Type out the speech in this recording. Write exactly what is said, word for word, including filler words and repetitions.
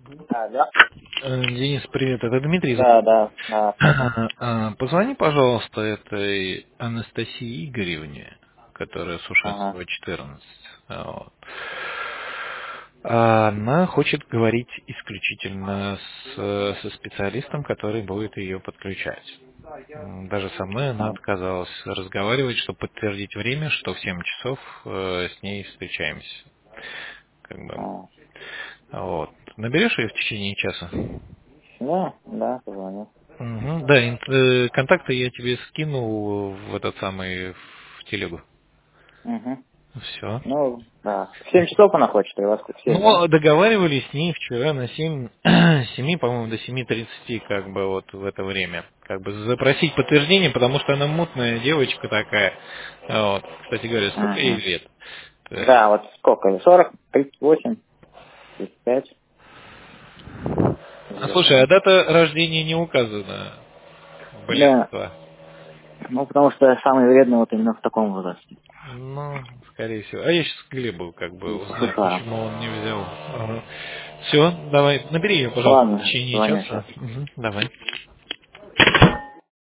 А, да? Э, Денис, привет, это Дмитрий. Да, да, да. А, Позвони, пожалуйста, этой Анастасии Игоревне, которая с Ага. Ушинского четырнадцать. Вот. А Она хочет говорить исключительно с, со специалистом, который будет ее подключать. М, Даже со мной она Ага. отказалась разговаривать, чтобы подтвердить время, что в семь часов э, с ней встречаемся. Как бы. Ага. Вот. Наберешь ее в течение часа? Да, да, позвоню. Мгм. Да, ин- э, контакты я тебе скинул в этот самый в телегу. Угу. Все. Ну, да. В семь часов она хочет, или у вас в семь, да? Ну, договаривались с ней вчера на семь, семи, по-моему, до семи тридцати, как бы вот в это время. Как бы запросить подтверждение, потому что она мутная девочка такая. Вот. Кстати говоря, сколько ей Угу. лет? Э, Да, вот сколько? Сорок, тридцать восемь, тридцать пять. А слушай, Известно. а дата рождения не указана. Да. Блядство. Ну, потому что я самый вредный вот именно в таком возрасте. Ну, скорее всего. А я сейчас Глебу как бы Ну, с узнаю, сахаром. почему он не взял. Ага. Все, давай, набери ее, пожалуйста, в Ладно, течение звоню сейчас. часа. Мгм, давай.